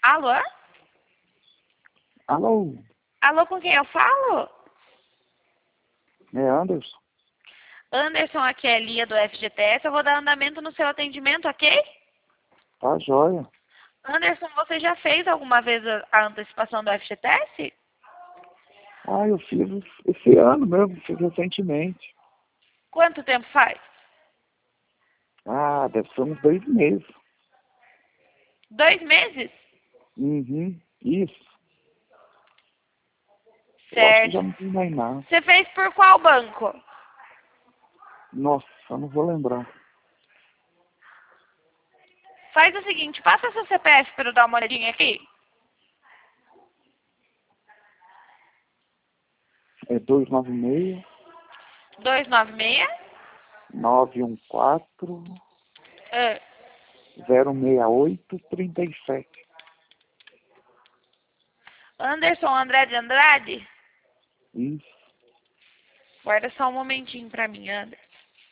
Alô? Alô, Alô, com quem eu falo? é Anderson? Anderson, aqui é a Lia do FGTS. Eu vou dar andamento no seu atendimento, ok? Tá joia. Anderson, você já fez alguma vez a antecipação do FGTS? Ah, eu fiz esse ano mesmo, fiz recentemente. Quanto tempo faz? Ah, deve ser uns 2 meses. 2 meses? Uhum, isso. Eu acho que Certo. já não tem mais nada. Você fez por qual banco? Nossa, eu não vou lembrar. Faz o seguinte, passa seu CPF para eu dar uma olhadinha aqui. É 296 296 914 ah, 068 37. Anderson André de Andrade? Isso. Guarda só um momentinho para mim, Anderson.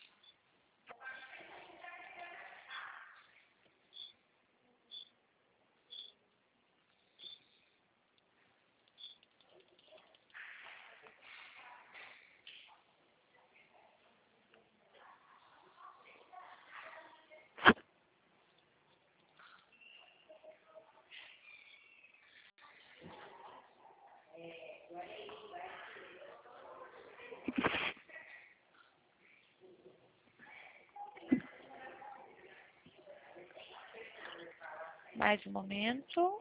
Mais um momento.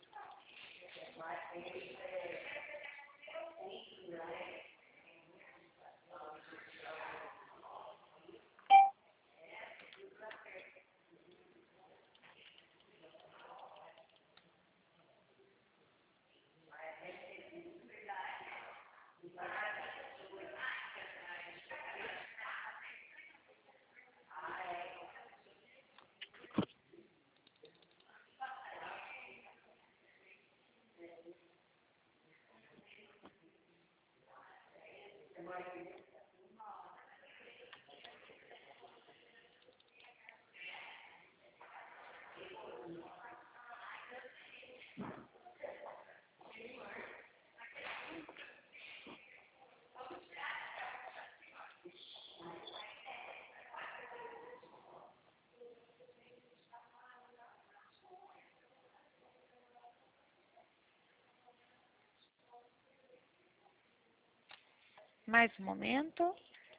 Mais um momento.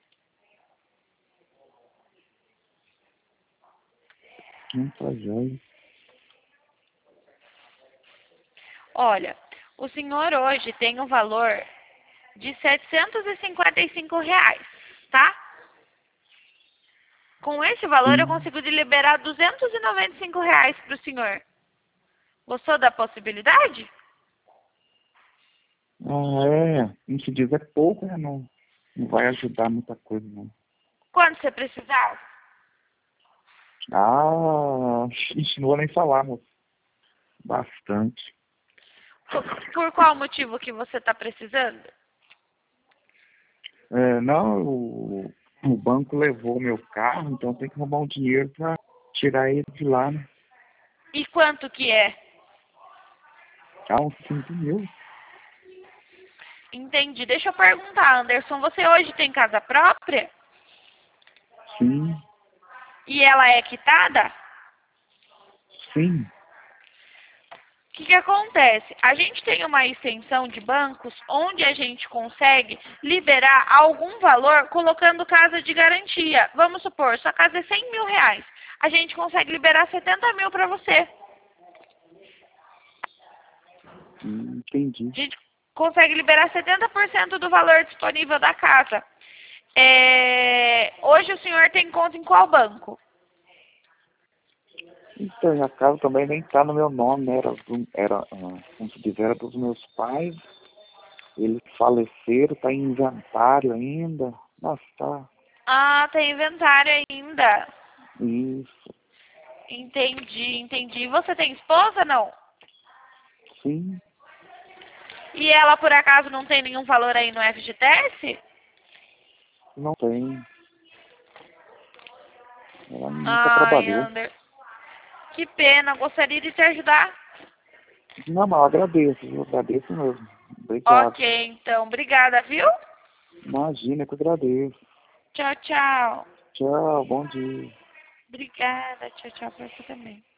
Não tá joia. Olha, o senhor hoje tem um valor de R$ 755, tá? Com esse valor eu Sim. consigo lhe liberar R$ 295 para o senhor. Gostou da possibilidade? Ah, é. Como se diz, é pouco, né? Não vai ajudar muita coisa, não. Quando você precisar? Ah, ixi, não vou nem falar, moço. Bastante. Por qual motivo que você está precisando? É, não, o banco levou meu carro, então tem que arrumar um dinheiro para tirar ele de lá, né? E quanto que é? Ah, uns 5 mil. Entendi. Deixa eu perguntar, Anderson, você hoje tem casa própria? Sim, E ela é quitada? sim. O que acontece? A gente tem uma extensão de bancos onde a gente consegue liberar algum valor colocando casa de garantia. Vamos supor, sua casa é R$ 100.000. A gente consegue liberar 70 mil para você. Entendi. A gente consegue liberar 70% do valor disponível da casa. Hoje o senhor tem conta em qual banco? Então, a casa também nem tá no meu nome, né? Como se diz, era dos meus pais. Eles faleceram, tá em inventário ainda. Nossa, tá. Ah, tem inventário ainda. Isso. Entendi, entendi. Você tem esposa, não? Sim, E ela, por acaso, não tem nenhum valor aí no FGTS? não tem. Ela nunca Ai, trabalhou. Ander, que pena. Gostaria de te ajudar. Não, mas eu agradeço, viu? Agradeço mesmo. Obrigado. Ok, então. Obrigada, viu? Imagina que eu agradeço. Tchau, tchau. Tchau, bom dia. Obrigada. Tchau, tchau pra você também.